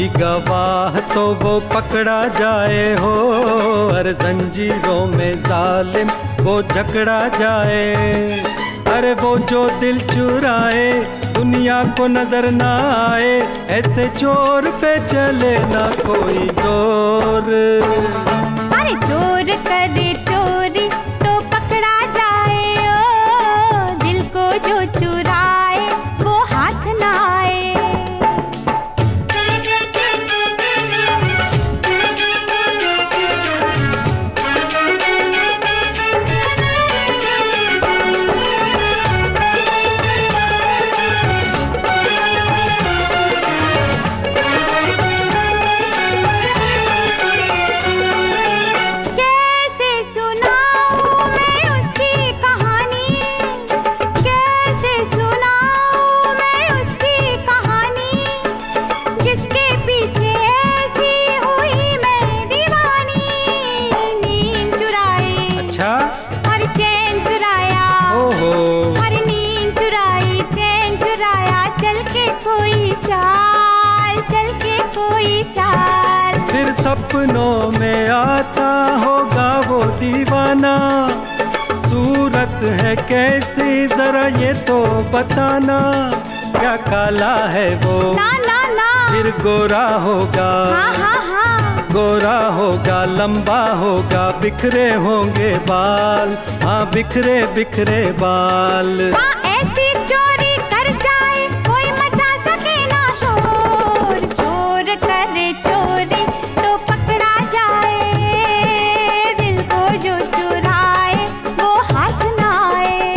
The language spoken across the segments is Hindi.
कोई गवाह तो वो पकड़ा जाए हो, हर जंजीरों में जालिम वो जकड़ा जाए। अरे वो जो दिल चुराए दुनिया को नजर ना आए, ऐसे चोर पे चले ना कोई जोर। अरे चोर करे चोरी तो पकड़ा जाए, ओ दिल को जो चुराए वो हाथ ना आए। हर चैन चुराया, ओहो, हर नींद चुराई, चैन चुराया, चल के कोई चाल, चल के कोई चाल। फिर सपनों में आता होगा वो दीवाना, सूरत है कैसी जरा ये तो बताना। क्या काला है वो, ना ना ना, फिर गोरा होगा, हाँ हाँ हाँ, गोरा होगा, लंबा होगा, बिखरे होंगे बाल, हाँ बिखरे बिखरे बाल। हाँ ऐसी चोरी कर जाए कोई मचा सके ना शोर, चोर करे चोरी तो पकड़ा जाए, दिल को जो चुराए वो हाथ ना आए।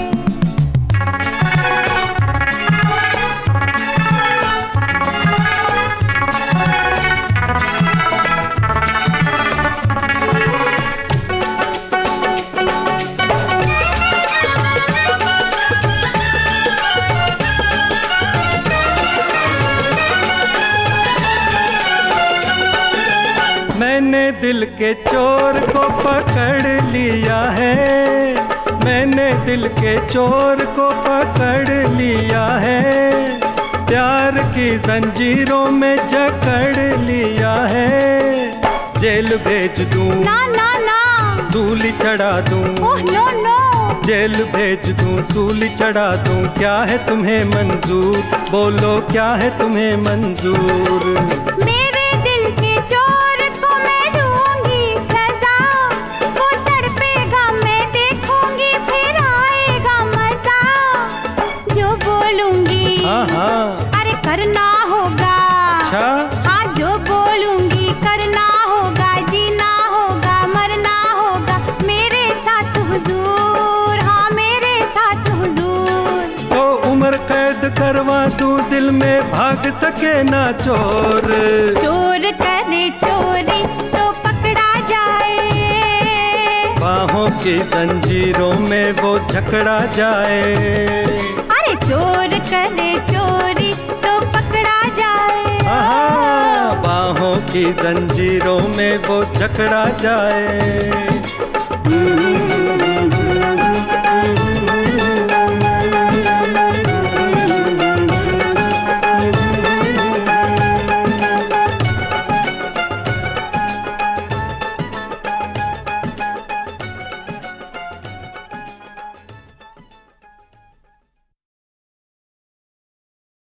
मैंने दिल के चोर को पकड़ लिया है, मैंने दिल के चोर को पकड़ लिया है, प्यार की जंजीरों में जकड़ लिया है। जेल भेज दूं, ना ना ना, सूली चढ़ा दूं, ओह नो नो, जेल भेज दूं, सूली चढ़ा दूं, क्या है तुम्हें मंजूर, बोलो क्या है तुम्हें मंजूर। मेरे दिल के चोर को मैं दूंगी सजा, वो तड़पेगा मैं देखूंगी, फिर आएगा मजा, जो बोलूंगी हाँ हाँ, अरे करना होगा, अच्छा, हाँ जो बोलूंगी करना होगा, जीना होगा, मरना होगा, मेरे साथ हुजूर, हाँ मेरे साथ हुजूर। तो उम्र कैद करवा दूं, दिल में भाग सके ना चोर। चोर करे चोरी तो पकड़ा जाए, बाहों की जंजीरों में वो जकड़ा जाए। अरे चोर करे चोरी तो पकड़ा जाए, हाँ, बाहों की जंजीरों में वो जकड़ा जाए।